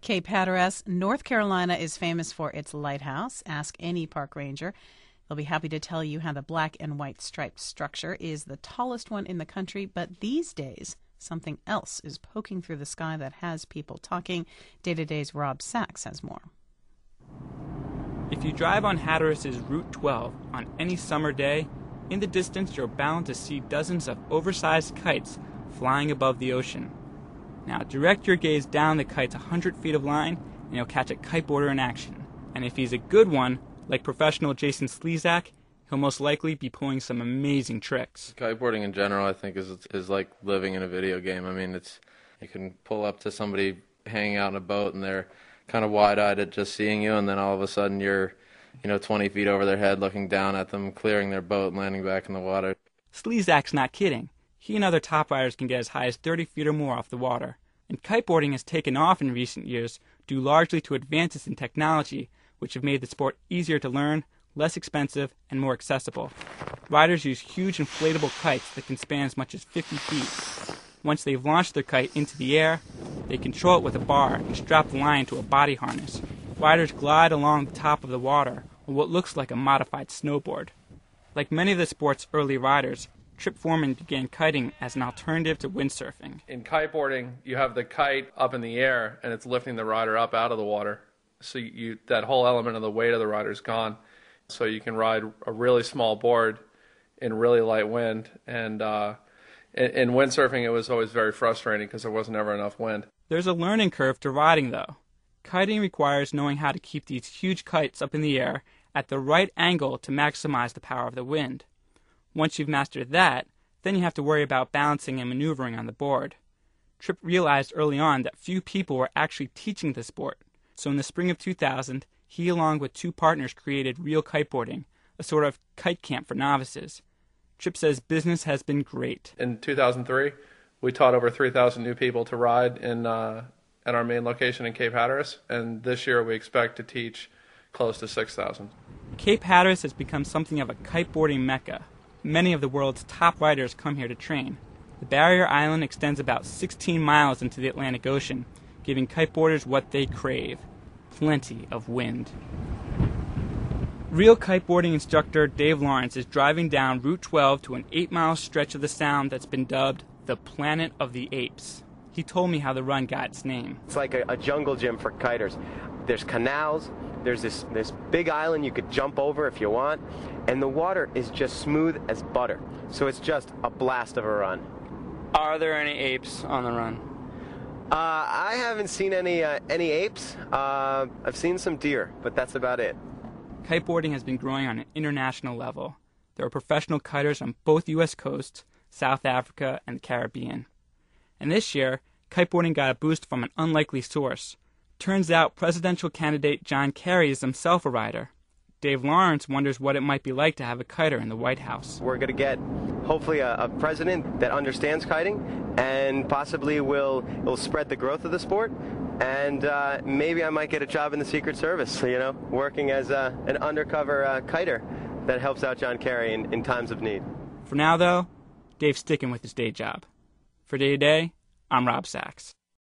Cape Hatteras, North Carolina is famous for its lighthouse. Ask any park ranger. They'll be happy to tell you how the black and white striped structure is the tallest one in the country. But these days, something else is poking through the sky that has people talking. Day to Day's Rob Sachs has more. If you drive on Hatteras' Route 12 on any summer day, in the distance you're bound to see dozens of oversized kites flying above the ocean. Now direct your gaze down the kite's 100 feet of line and you'll catch a kiteboarder in action. And if he's a good one, like professional Jason Slezak, he'll most likely be pulling some amazing tricks. Kiteboarding in general, I think, is like living in a video game. I mean, you can pull up to somebody hanging out in a boat and they're kind of wide-eyed at just seeing you, and then all of a sudden you're 20 feet over their head looking down at them, clearing their boat and landing back in the water. Slezak's not kidding. He and other top riders can get as high as 30 feet or more off the water. And kiteboarding has taken off in recent years due largely to advances in technology, which have made the sport easier to learn, less expensive, and more accessible. Riders use huge inflatable kites that can span as much as 50 feet. Once they've launched their kite into the air, they control it with a bar and strap the line to a body harness. Riders glide along the top of the water on what looks like a modified snowboard. Like many of the sport's early riders, Trip Foreman began kiting as an alternative to windsurfing. In kiteboarding, you have the kite up in the air, and it's lifting the rider up out of the water. So that whole element of the weight of the rider is gone. So you can ride a really small board in really light wind. And in windsurfing, it was always very frustrating because there wasn't ever enough wind. There's a learning curve to riding, though. Kiting requires knowing how to keep these huge kites up in the air at the right angle to maximize the power of the wind. Once you've mastered that, then you have to worry about balancing and maneuvering on the board. Tripp realized early on that few people were actually teaching the sport. So in the spring of 2000, he along with two partners created Real Kiteboarding, a sort of kite camp for novices. Tripp says business has been great. In 2003, we taught over 3,000 new people to ride at our main location in Cape Hatteras, and this year we expect to teach close to 6,000. Cape Hatteras has become something of a kiteboarding mecca. Many of the world's top riders come here to train. The barrier island extends about 16 miles into the Atlantic Ocean, giving kiteboarders what they crave: plenty of wind. Real kiteboarding instructor Dave Lawrence is driving down Route 12 to an 8-mile stretch of the Sound that's been dubbed the Planet of the Apes. He told me how the run got its name. It's like a jungle gym for kiters. There's canals, there's this big island you could jump over if you want, and the water is just smooth as butter. So it's just a blast of a run. Are there any apes on the run? I haven't seen any apes. I've seen some deer, but that's about it. Kiteboarding has been growing on an international level. There are professional kiters on both U.S. coasts, South Africa, and the Caribbean. And this year, kiteboarding got a boost from an unlikely source. Turns out presidential candidate John Kerry is himself a rider. Dave Lawrence wonders what it might be like to have a kiter in the White House. We're going to get, hopefully, a president that understands kiting and possibly will spread the growth of the sport. And maybe I might get a job in the Secret Service, working as an undercover kiter that helps out John Kerry in times of need. For now, though, Dave's sticking with his day job. For Day to Day, I'm Rob Sachs.